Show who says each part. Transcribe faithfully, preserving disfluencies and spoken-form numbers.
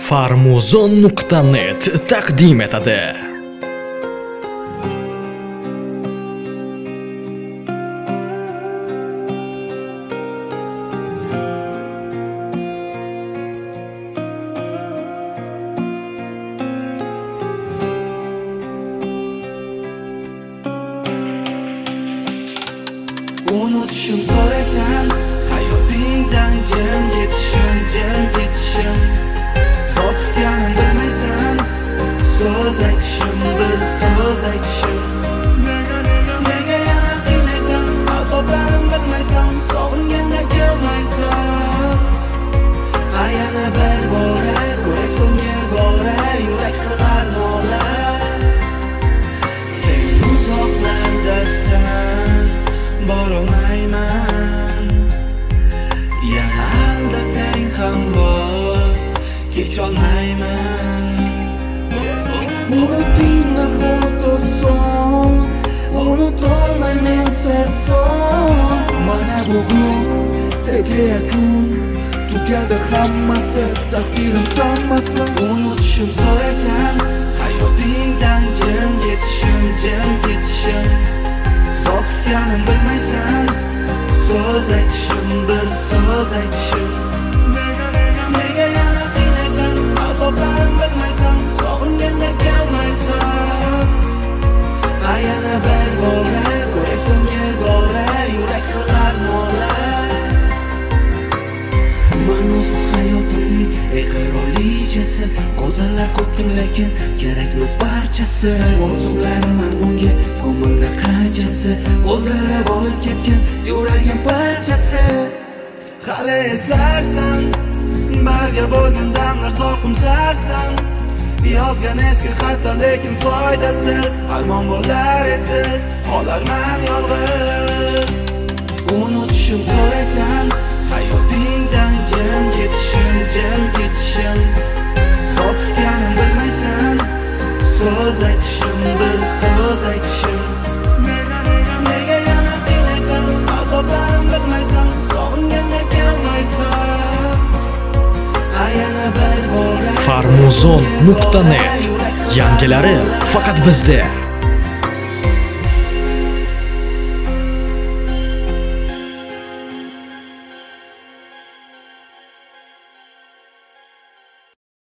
Speaker 1: farmuzon nuqta net taqdim etadi.
Speaker 2: Unutishim so'raysan, hayotingdan jim ketishim, jim ketishim. Zo'rganim bilmaysan, so'z aytishim, bir so'z aytishim. Nega yana qiynaysan, azoblarim bilmaysan, sog'inganda kelmaysan. Ha yana bir bora, ko'ray so'nggi bora, yurak qilar nola. Sen uzoqlardasan, borolmayman. Yana aldasang ham voz kecholmayman. Unutdingmi fotoson, unutolmayman sarson. Mana bugun senga yakun, tugadi hammasi, taqdirim sanmasmi? Unutishim so'raysan, hayotingdan jim ketishim, jim ketishim. Zo'rganim bilmaysan, so'z aytishim, bir so'z aytishim. Nega yana qiynaysan, azoblarim bilmaysan, sog'inganda kelmaysan. Ha yana bir bora, ko'ray so'nggi bora, yurak qilar nola. Manus hayotimning iqrorlichasi, go'zallar ko'pdir lekin kerakmas barchasi. Orzularim armonga ko'mildi qanchasi, o'ldirib olib ketgan yuragim parchasi. Hali esarsan, barga bo'lgan damlar zoqim sarsan. Yozgan eski xatlar lekin foydasiz, armon bo'lar esiz, qolarman yolg'iz. Unutishim so'raysan, hayotingdan jim ketishim, jim ketishim. Zo'rganim bilmaysan, so'z aytishim, bir so'z aytishim. Nega yana qiynaysan, azoblarim bilmaysan, sog'inganda kelmaysan. Ha yana bir bora,
Speaker 1: farmuzon nuqta net yangilari faqat bizda.